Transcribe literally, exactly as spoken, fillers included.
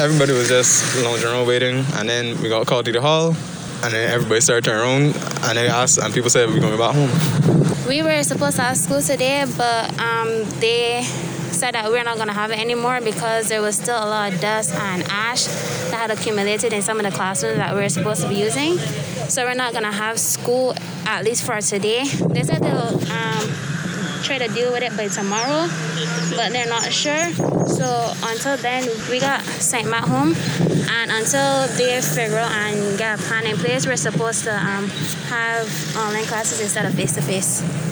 everybody was just lounging around waiting, and then we got called to the hall, and then everybody started turning around, and they asked, and people said we're going back home. We were supposed to have school today, but um, they said that we're not going to have it anymore because there was still a lot of dust and ash that had accumulated in some of the classrooms that we were supposed to be using. So we're not going to have school, at least for today. They said they'll um, try to deal with it by tomorrow, but they're not sure. So until then, we got sent back home, and until they figure out and get a plan in place, we're supposed to um, have online classes instead of face-to-face.